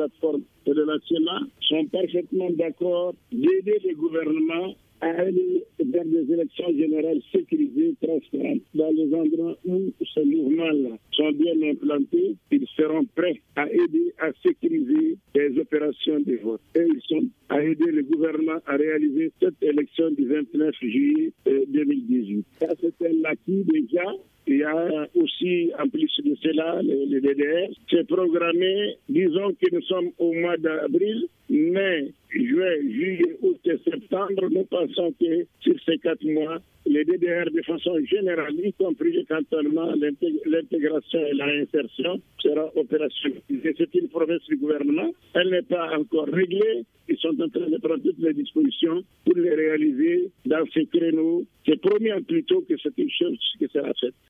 plateforme de la CELA sont parfaitement d'accord d'aider les gouvernements à aller vers des élections générales sécurisées, transparentes. Dans les endroits où ces mouvements-là sont bien implantés, ils seront prêts à aider à sécuriser les opérations de vote. Et ils sont à aider le gouvernement à réaliser cette élection du 29 juillet 2018. Ça, c'est un acquis déjà. Il y a aussi, en plus de cela, le DDR. C'est programmé, disons que nous sommes au mois d'avril, mai, juin, juillet, août et septembre. Nous pensons que sur ces 4 mois, les DDR de façon générale, y compris le cantonnement, l'intégration et la réinsertion, sera opérationnalisée. C'est une promesse du gouvernement. Elle n'est pas encore réglée. Ils sont en train de prendre toutes les dispositions pour les réaliser dans ces créneaux. C'est promis plutôt que c'est une chose qui sera faite.